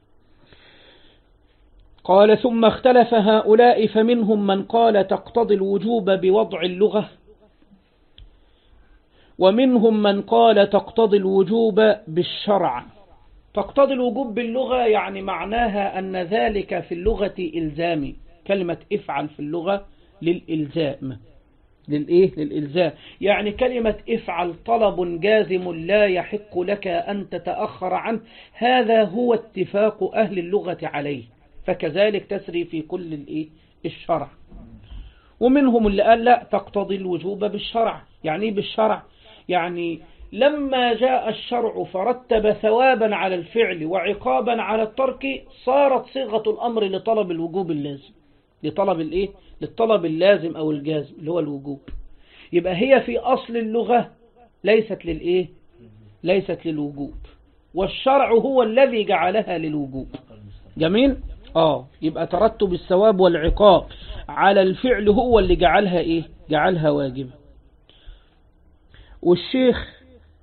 قال ثم اختلف هؤلاء فمنهم من قال تقتضي الوجوب بوضع اللغة، ومنهم من قال تقتضي الوجوب بالشرع. تقتضي الوجوب باللغة يعني معناها أن ذلك في اللغة إلزامي. كلمة افعل في اللغة للإلزام. للإلزام. يعني كلمة افعل طلب جازم لا يحق لك أن تتأخر عنه. هذا هو اتفاق أهل اللغة عليه، فكذلك تسري في كل الشرع. ومنهم اللي قال لا تقتضي الوجوب بالشرع. يعني بالشرع يعني لما جاء الشرع فرتب ثوابا على الفعل وعقابا على الترك صارت صيغة الأمر لطلب الوجوب اللازم، للطلب اللازم أو الجازم اللي هو الوجوب. يبقى هي في أصل اللغة ليست للوجوب، والشرع هو الذي جعلها للوجوب. جميل؟ يبقى ترتب الثواب والعقاب على الفعل هو اللي جعلها واجبة. والشيخ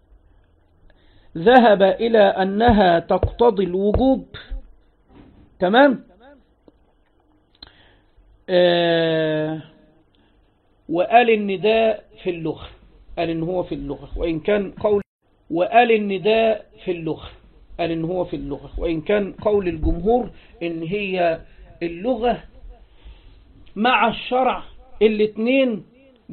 ذهب إلى أنها تقتضي الوجوب. تمام؟ وقال النداء في اللغة، قال إن هو في اللغة وإن كان قول، وقال النداء في اللغة، قال إن هو في اللغة وإن كان قول الجمهور إن هي اللغة مع الشرع الاثنين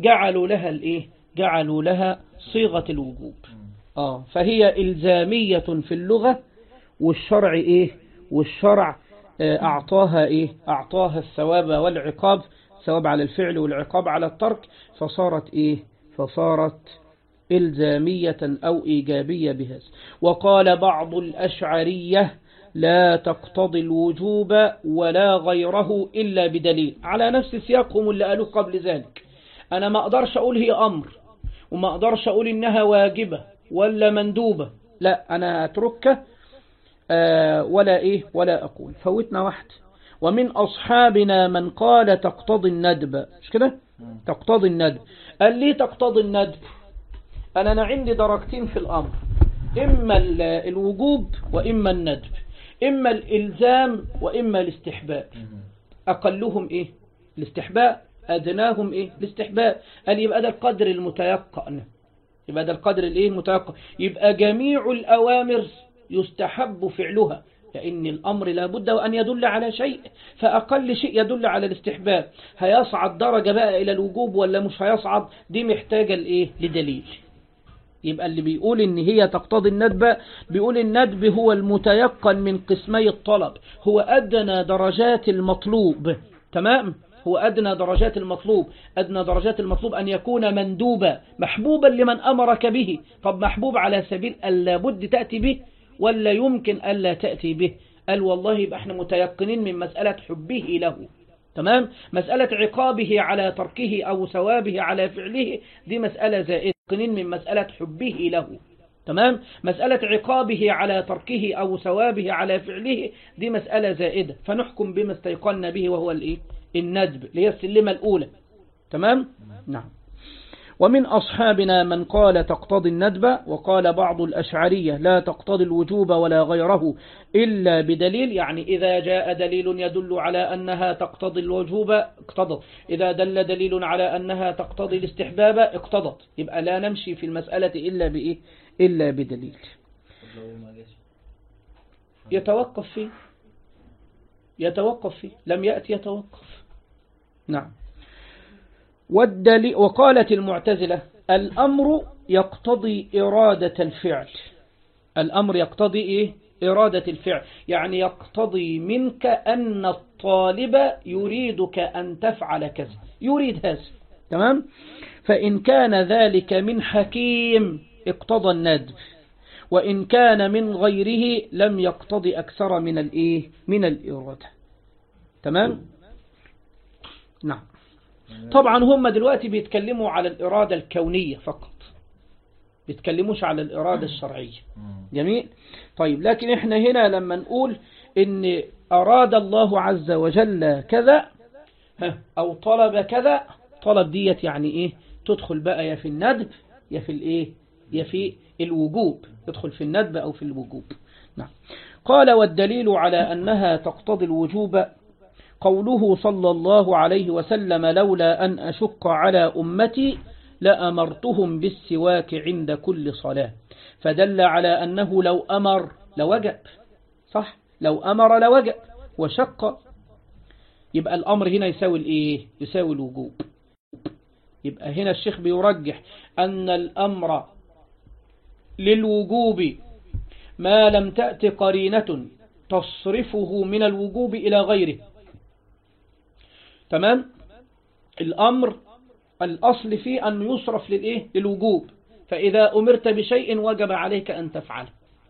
جعلوا لها صيغة الوجوب. فهي إلزامية في اللغة، والشرع أعطاها الثواب والعقاب، ثواب على الفعل والعقاب على الترك، فصارت إلزامية أو إيجابية بهذا. وقال بعض الأشعرية لا تقتضي الوجوب ولا غيره إلا بدليل، على نفس سياقهم اللي قالوه قبل ذلك. أنا ما أقدرش أقول هي أمر وما أقدرش أقول إنها واجبة ولا مندوبة، لا أنا أتركها ولا أقول. فوتنا واحد. ومن أصحابنا من قال تقتضي الندب. مش كده؟ تقتضي الندب. قال لي تقتضي الندب، أنا عندي درجتين في الأمر، إما الوجوب وإما الندب، إما الإلزام وإما الاستحباب. أقلهم الاستحباب، أدناهم الاستحباب. قال يبقى ده القدر المتيقن، يبقى جميع الأوامر يستحب فعلها، لأن الأمر لابد وأن يدل على شيء، فأقل شيء يدل على الاستحباب. هيصعد درجة بقى إلى الوجوب ولا مش هيصعد، دي محتاجة لدليل. يبقى اللي بيقول إن هي تقتضي الندب بيقول الندب هو المتيقن من قسمي الطلب، هو أدنى درجات المطلوب. تمام؟ هو أدنى درجات المطلوب أن يكون مندوبا محبوبا لمن أمرك به. طب محبوب على سبيل ألا بد تأتي به ولا يمكن ألا تأتي به؟ قال والله يبقى احنا متيقنين من مسألة حبه له. تمام؟ مسألة عقابه على تركه أو ثوابه على فعله دي مسألة زائدة. من مسألة حبه له. تمام؟ مسألة عقابه على تركه أو ثوابه على فعله دي مسألة زائدة، فنحكم بما استيقنا به وهو الندب، اللي هي السلمة الأولى. تمام؟ نعم. ومن أصحابنا من قال تقتضي الندب، وقال بعض الأشعرية لا تقتضي الوجوب ولا غيره إلا بدليل. يعني إذا جاء دليل يدل على أنها تقتضي الوجوب اقتضت، إذا دل دليل على أنها تقتضي الاستحباب اقتضت. يبقى لا نمشي في المسألة إلا بدليل. يتوقف فيه، لم يأتي يتوقف. نعم. وقالت المعتزلة الأمر يقتضي إرادة الفعل. الأمر يقتضي إيه؟ إرادة الفعل، يعني يقتضي منك أن الطالب يريدك أن تفعل كذا، يريد هذا. تمام؟ فإن كان ذلك من حكيم اقتضى الندب، وإن كان من غيره لم يقتضي أكثر من الإيه؟ من الإرادة. تمام؟ نعم. طبعا هم دلوقتي بيتكلموا على الإرادة الكونية فقط، بيتكلموش على الإرادة الشرعية. جميل. طيب لكن احنا هنا لما نقول ان أراد الله عز وجل كذا أو طلب كذا، طلب ديت يعني ايه؟ تدخل بقى يا في الندب يا في الايه؟ يا في الوجوب، تدخل في الندب أو في الوجوب. نعم. قال والدليل على أنها تقتضي الوجوب قوله صلى الله عليه وسلم لولا أن أشق على أمتي لأمرتهم بالسواك عند كل صلاة، فدل على أنه لو أمر لوجب. صح؟ لو أمر لوجب، وشق يبقى الأمر هنا يساوي الإيه؟ يساوي الوجوب. يبقى هنا الشيخ بيرجح أن الأمر للوجوب ما لم تأت قرينة تصرفه من الوجوب إلى غيره. تمام؟ الأمر الأصل فيه أن يصرف للإيه؟ للوجوب، فإذا أمرت بشيء وجب عليك أن تفعله.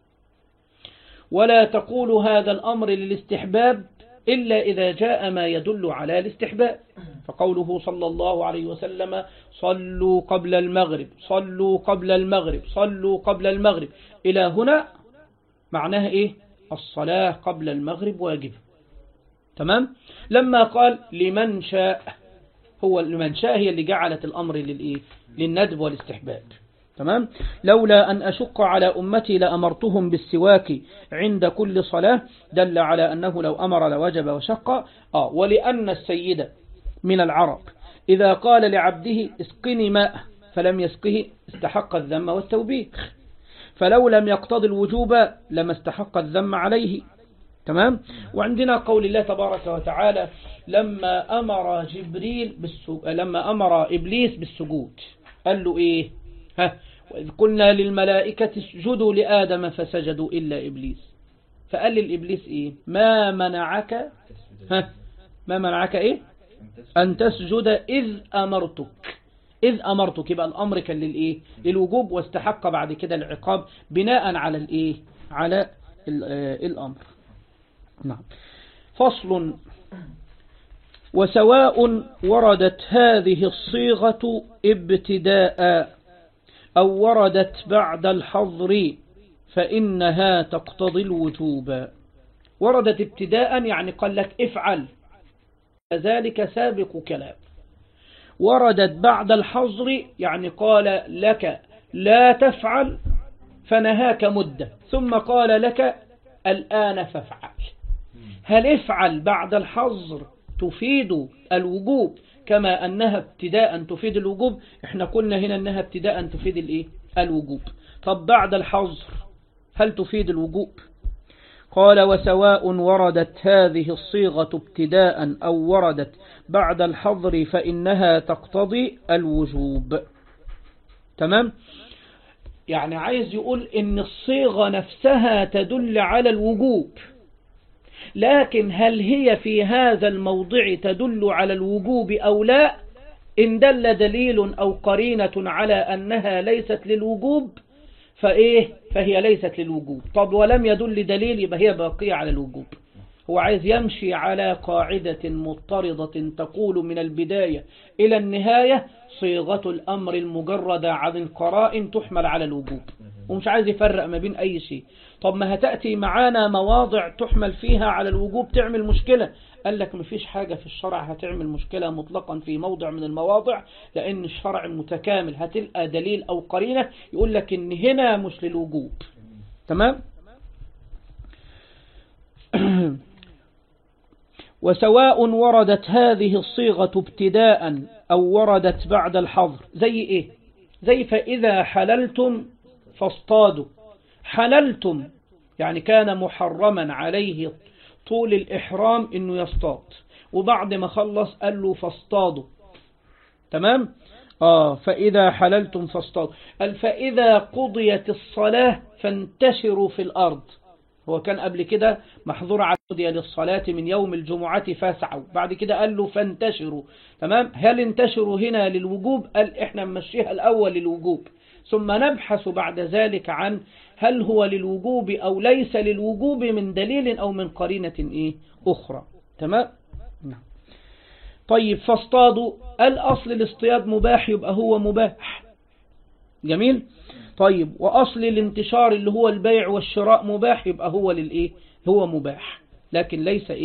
ولا تقول هذا الأمر للاستحباب إلا إذا جاء ما يدل على الاستحباب، فقوله صلى الله عليه وسلم صلوا قبل المغرب، صلوا قبل المغرب، صلوا قبل المغرب، إلى هنا معناها إيه؟ الصلاة قبل المغرب واجب. تمام؟ لما قال لمن شاء، هو لمن شاء هي اللي جعلت الأمر للإيه؟ للندب والاستحباب. تمام؟ لولا أن أشق على أمتي لأمرتهم بالسواك عند كل صلاة، دل على أنه لو أمر لوجب وشق. ولأن السيد من العرب إذا قال لعبده اسقني ماء فلم يسقه استحق الذم والتوبيخ، فلو لم يقتضي الوجوب لما استحق الذم عليه. تمام؟ وعندنا قول الله تبارك وتعالى لما أمر إبليس بالسجود قال له إيه؟ وإذ قلنا للملائكة اسجدوا لآدم فسجدوا إلا إبليس، فقال للإبليس إيه؟ ما منعك إيه؟ أن تسجد إذ أمرتك. يبقى الأمر كان للإيه؟ للوجوب، واستحق بعد كده العقاب بناء على الإيه؟ على الأمر. نعم. فصل. وسواء وردت هذه الصيغة ابتداء أو وردت بعد الحظر فإنها تقتضي الوجوب. وردت ابتداء يعني قال لك افعل، ذلك سابق كلام. وردت بعد الحظر يعني قال لك لا تفعل فنهاك مدة، ثم قال لك الآن فافعل. هل افعل بعد الحظر تفيد الوجوب كما أنها ابتداء تفيد الوجوب؟ احنا قلنا هنا أنها ابتداء تفيد الايه؟ الوجوب. طب بعد الحظر هل تفيد الوجوب؟ قال وسواء وردت هذه الصيغة ابتداء أو وردت بعد الحظر فإنها تقتضي الوجوب. تمام؟ يعني عايز يقول إن الصيغة نفسها تدل على الوجوب، لكن هل هي في هذا الموضع تدل على الوجوب أو لا؟ إن دل دليل أو قرينة على أنها ليست للوجوب فهي ليست للوجوب. طب ولم يدل دليل يبقى هي باقية على الوجوب. هو عايز يمشي على قاعدة مضطردة تقول من البداية إلى النهاية صيغة الأمر المجردة عن القرائن تحمل على الوجوب، ومش عايز يفرق ما بين أي شيء. طب ما هتأتي معانا مواضع تحمل فيها على الوجوب تعمل مشكلة. قال لك مفيش حاجة في الشرع هتعمل مشكلة مطلقا في موضع من المواضع، لأن الشرع متكامل، هتلقى دليل أو قرينة يقول لك إن هنا مش للوجوب. تمام؟ وسواء وردت هذه الصيغة ابتداء أو وردت بعد الحظر. زي إيه؟ زي فإذا حللتم فاصطادوا. حللتم يعني كان محرما عليه طول الإحرام إنه يصطاد، وبعد ما خلص قال له فاصطادوا. تمام. فإذا حللتم فاصطادوا، فإذا قضيت الصلاة فانتشروا في الأرض. هو كان قبل كده محظور على قضية للصلاة من يوم الجمعة فاسعوا، بعد كده قال له فانتشروا. تمام. هل انتشروا هنا للوجوب؟ قال احنا نمشيها الأول للوجوب، ثم نبحث بعد ذلك عن هل هو للوجوب أو ليس للوجوب من دليل أو من قرينة أخرى. تمام. طيب فاصطادوا، الأصل الاصطياد مباح، يبقى هو مباح. جميل. طيب وأصل الانتشار اللي هو البيع والشراء مباح، يبقى هو هو مباح، لكن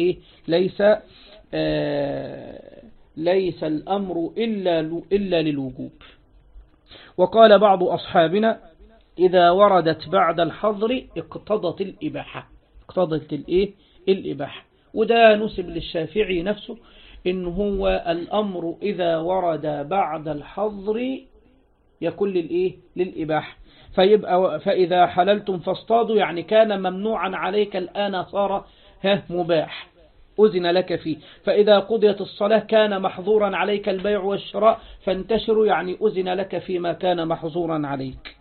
ليس الأمر إلا للوجوب. وقال بعض أصحابنا إذا وردت بعد الحظر اقتضت الإباحة. الإباحة. وده نسب للشافعي نفسه، إن هو الأمر إذا ورد بعد الحظر يكون للإباحة. فإذا حللتم فاصطادوا يعني كان ممنوعا عليك الآن صار مباح، أذن لك فيه. فإذا قضيت الصلاة كان محظورا عليك البيع والشراء فانتشروا يعني أذن لك فيما كان محظورا عليك.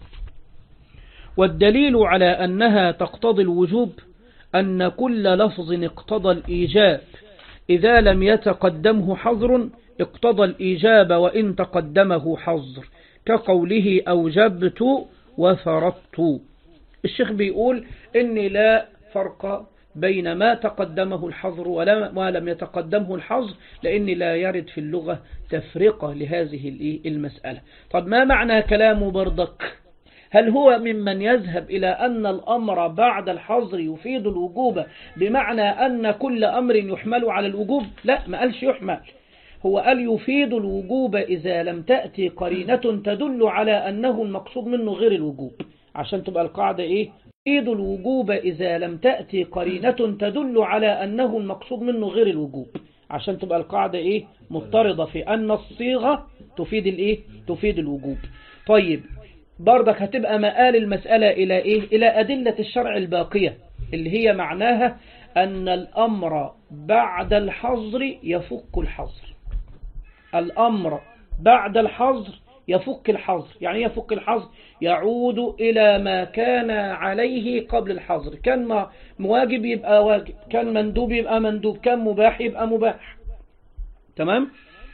والدليل على أنها تقتضي الوجوب أن كل لفظ اقتضى الإيجاب إذا لم يتقدمه حظر اقتضى الإيجاب وإن تقدمه حظر، كقوله أوجبت وفرضت. الشيخ بيقول إن لا فرق بين ما تقدمه الحظر وما لم يتقدمه الحظر، لأن لا يرد في اللغة تفرقة لهذه المسألة. طب ما معنى كلامه برضك؟ هل هو ممن يذهب إلى أن الأمر بعد الحظر يفيد الوجوب بمعنى أن كل أمر يحمل على الوجوب؟ لا، ما قالش يحمل، هو قال يفيد الوجوب إذا لم تأتي قرينة تدل على أنه المقصود منه غير الوجوب، عشان تبقى القاعدة يفيد الوجوب إذا لم تأتي قرينة تدل على أنه المقصود منه غير الوجوب، عشان تبقى القاعدة مضطردة في أن الصيغة تفيد الوجوب. طيب برضك هتبقى مآل المسألة إلى إلى أدلة الشرع الباقية اللي هي معناها أن الأمر بعد الحظر يفك الحظر. الأمر بعد الحظر يفك الحظر. يعني يفك الحظر يعود إلى ما كان عليه قبل الحظر. كان واجب يبقى واجب، كان مندوب يبقى مندوب، كان مباح يبقى مباح. تمام.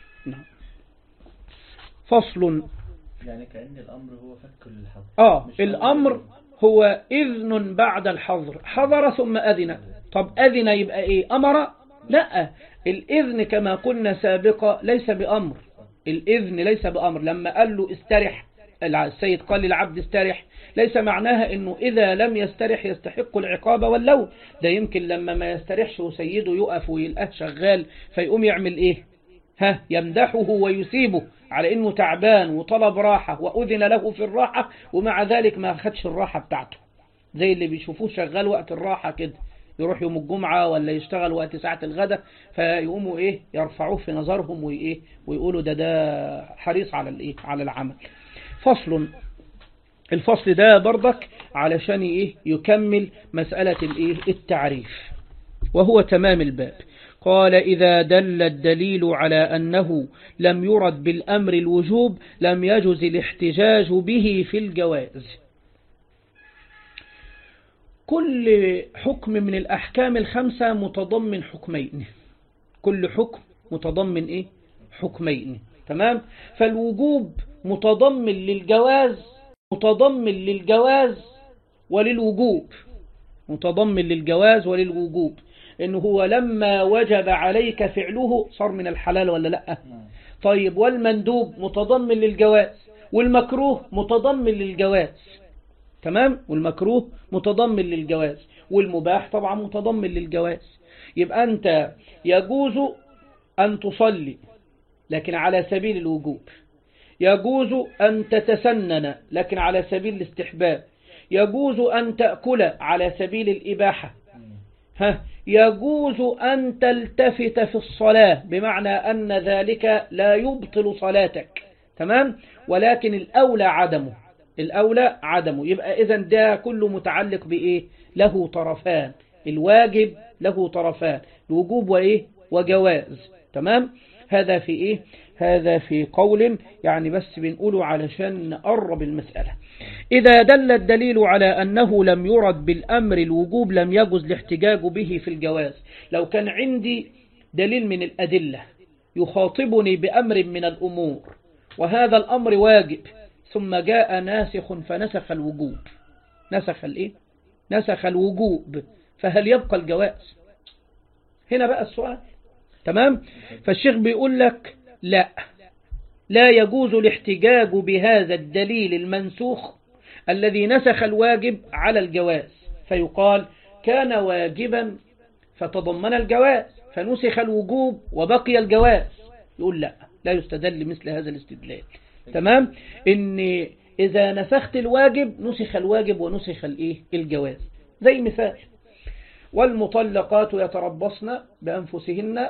فصل. يعني كأن الأمر هو فك الحظر. الأمر هو إذن بعد الحظر، حظر ثم أذن. طب أذن يبقى أمر؟ لا، الإذن كما قلنا سابقا ليس بأمر. الإذن ليس بأمر. لما قال له استرح، السيد قال للعبد استرح، ليس معناها أنه إذا لم يسترح يستحق العقاب واللوم. ده يمكن لما ما يسترحش وسيده يقف ويلقاه شغال فيقوم يعمل يمدحه ويسيبه على انه تعبان وطلب راحة وأذن له في الراحة، ومع ذلك ما خدش الراحة بتاعته، زي اللي بيشوفوه شغال وقت الراحة كده، يروح يوم الجمعة ولا يشتغل وقت ساعة الغداء، فيقوموا يرفعوه في نظرهم ويقولوا ده حريص على العمل. فصل. الفصل ده برضك علشان يكمل مسألة التعريف، وهو تمام الباب. قال إذا دل الدليل على أنه لم يرد بالأمر الوجوب لم يجز الاحتجاج به في الجواز. كل حكم من الأحكام الخمسة متضمن حكمين. كل حكم متضمن حكمين. تمام. فالوجوب متضمن للجواز وللوجوب. متضمن للجواز وللوجوب، إنه هو لما وجب عليك فعله صار من الحلال ولا لا؟ طيب والمندوب متضمن للجواز، والمكروه متضمن للجواز. تمام. والمكروه متضمن للجواز، والمباح طبعا متضمن للجواز. يبقى أنت يجوز أن تصلي لكن على سبيل الوجوب، يجوز أن تتسنن لكن على سبيل الاستحباب، يجوز أن تأكل على سبيل الإباحة، يجوز أن تلتفت في الصلاة بمعنى أن ذلك لا يبطل صلاتك. تمام. ولكن الأولى عدمه. يبقى إذن ده كله متعلق له طرفان. الواجب له طرفان، الوجوب وجواز. تمام. هذا في إيه؟ هذا في قول، يعني بس بنقوله علشان نقرب المسألة. إذا دل الدليل على أنه لم يرد بالأمر الوجوب لم يجوز الاحتجاج به في الجواز. لو كان عندي دليل من الأدلة يخاطبني بأمر من الأمور وهذا الأمر واجب، ثم جاء ناسخ فنسخ الوجوب، نسخ الإيه؟ نسخ الوجوب، فهل يبقى الجواز؟ هنا بقى السؤال. تمام؟ فالشيخ بيقول لك لا يجوز الاحتجاج بهذا الدليل المنسوخ الذي نسخ الواجب على الجواز، فيقال كان واجبا فتضمن الجواز فنسخ الوجوب وبقي الجواز. يقول لا يستدل مثل هذا الاستدلال. تمام؟ إن إذا نسخت الواجب نسخ الواجب ونسخ الجواز. زي مثال: والمطلقات يتربصن بأنفسهن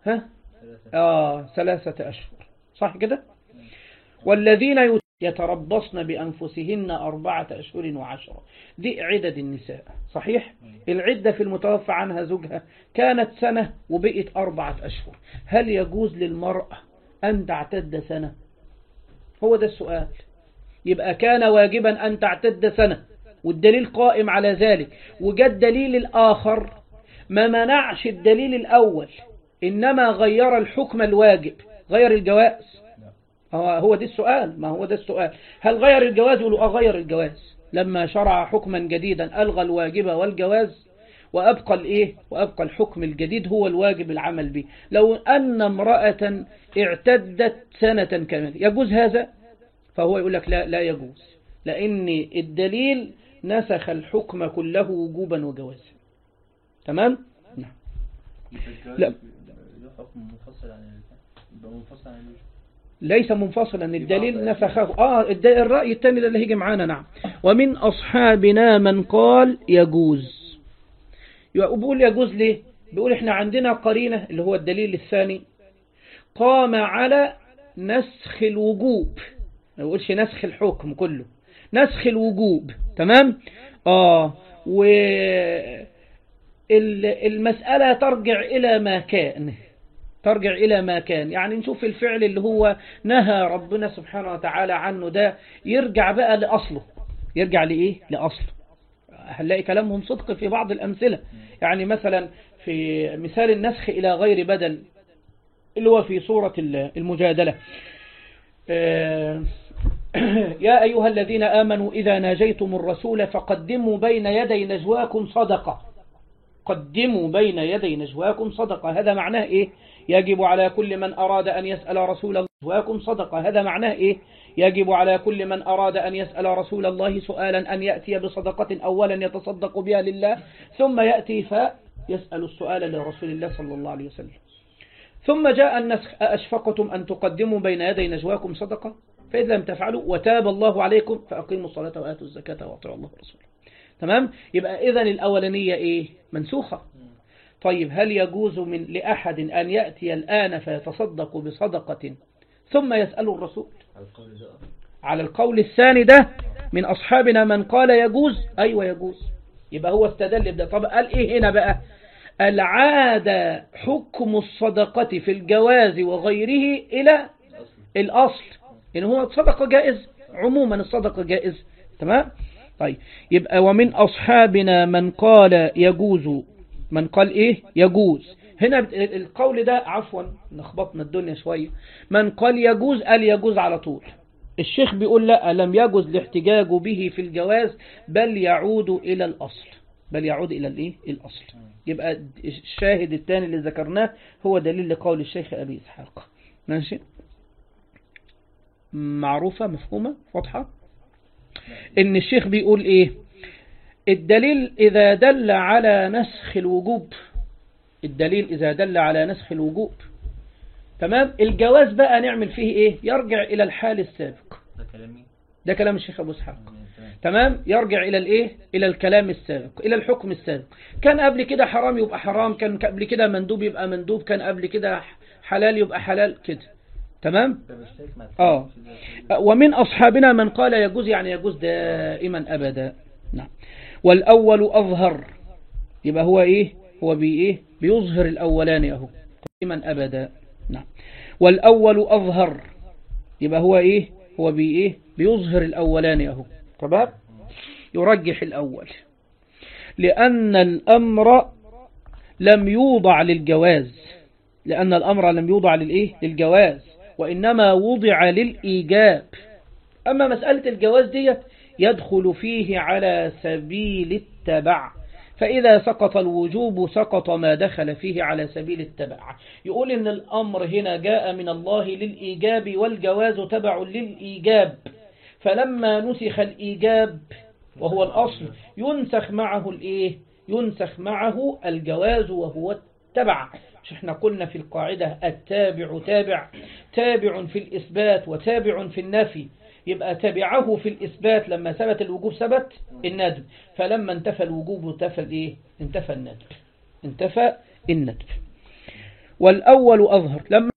3 أشهر، صح كده؟ والذين يتربصن بأنفسهن 4 أشهر و10. دي عدد النساء، صحيح؟ العدة في المتوفى عنها زوجها كانت سنة وبقت 4 أشهر. هل يجوز للمرأة أن تعتد سنة؟ هو ده السؤال. يبقى كان واجبا أن تعتد سنة والدليل قائم على ذلك، وجاء الدليل الآخر ما منعش الدليل الأول، إنما غير الحكم الواجب، غير الجواز. هو ده السؤال. ما هو ده السؤال، هل غير الجواز؟ يقولوا غير الجواز لما شرع حكما جديدا ألغى الواجب والجواز وأبقى الحكم الجديد هو الواجب العمل به. لو أن امرأة اعتدت سنة كاملة يجوز هذا؟ فهو يقول لك لا يجوز، لأن الدليل نسخ الحكم كله وجوبا وجوازا. تمام؟ نعم. لا، ليس منفصلا، الدليل نسخه. الرأي الثاني اللي هيجي معانا. نعم. ومن أصحابنا من قال يجوز. بيقول يجوز ليه؟ بيقول احنا عندنا قرينة اللي هو الدليل الثاني قام على نسخ الوجوب، ما يقولش نسخ الحكم كله، نسخ الوجوب. تمام؟ والمسألة ترجع إلى ما كان، يعني نشوف الفعل اللي هو نهى ربنا سبحانه وتعالى عنه ده يرجع بقى لأصله. يرجع لأصله. هنلاقي كلامهم صدق في بعض الأمثلة، يعني مثلا في مثال النسخ إلى غير بدل اللي هو في سورة المجادلة: يا أيها الذين آمنوا إذا ناجيتم الرسول فقدموا بين يدي نجواكم صدقة. قدموا بين يدي نجواكم صدقة، هذا معناه إيه؟ يجب على كل من أراد أن يسأل رسول الله نجواكم صدقة. هذا معناه إيه؟ يجب على كل من أراد أن يسأل رسول الله سؤالا أن يأتي بصدقة أولا يتصدق بها لله، ثم يأتي فيسأل السؤال لرسول الله صلى الله عليه وسلم. ثم جاء النسخ: أشفقتم أن تقدموا بين يدي نجواكم صدقة فإذا لم تفعلوا وتاب الله عليكم فأقيموا الصلاة وآتوا الزكاة وأطيعوا الله ورسوله. تمام؟ يبقى إذن الأولانية إيه؟ منسوخة. طيب هل يجوز لأحد أن يأتي الآن فيتصدق بصدقة ثم يسأل الرسول؟ على القول الثاني ده من أصحابنا من قال يجوز. أيوة يجوز. يبقى هو استدل بده. طب قال إيه هنا بقى؟ العادة حكم الصدقة في الجواز وغيره إلى الأصل، إن هو الصدقة جائز، عموما الصدقة جائز. تمام؟ طيب يبقى ومن أصحابنا من قال يجوز. من قال إيه؟ يجوز. هنا القول ده عفوا نخبطنا الدنيا شوية. من قال يجوز قال يجوز على طول. الشيخ بيقول لا، لم يجوز الاحتجاج به في الجواز بل يعود إلى الأصل. بل يعود إلى الإيه؟ الأصل. يبقى الشاهد الثاني اللي ذكرناه هو دليل لقول الشيخ أبي إسحاق. ماشي؟ معروفة، مفهومة، واضحة؟ إن الشيخ بيقول إيه؟ الدليل إذا دل على نسخ الوجوب، الدليل إذا دل على نسخ الوجوب. تمام؟ الجواز بقى نعمل فيه إيه؟ يرجع إلى الحال السابق. ده كلام الشيخ أبو إسحاق. تمام؟ يرجع إلى الإيه؟ إلى الكلام السابق، إلى الحكم السابق. كان قبل كده حرام يبقى حرام، كان قبل كده مندوب يبقى مندوب، كان قبل كده حلال يبقى حلال كده. تمام؟ ومن أصحابنا من قال يجوز، يعني يجوز دائما أبدا. نعم. والأول أظهر، يبقى هو إيه؟ هو بإيه؟ بيظهر الأولاني أهو دائما أبدا. نعم. والأول أظهر، يبقى هو إيه؟ هو بيظهر الأولاني أهو، تمام؟ يرجح الأول، لأن الأمر لم يوضع للجواز، لأن الأمر لم يوضع للجواز، وإنما وضع للإيجاب. أما مسألة الجواز دي يدخل فيه على سبيل التبع، فإذا سقط الوجوب سقط ما دخل فيه على سبيل التبع. يقول إن الأمر هنا جاء من الله للإيجاب، والجواز تبع للإيجاب، فلما نسخ الإيجاب وهو الأصل ينسخ معه ينسخ معه الجواز وهو التبع. مش احنا قلنا في القاعدة التابع تابع في الإثبات وتابع في النفي، يبقى تبعه في الإثبات لما ثبت الوجوب ثبت الندب، فلما انتفى الوجوب انتفى الندب. والأول أظهر، لما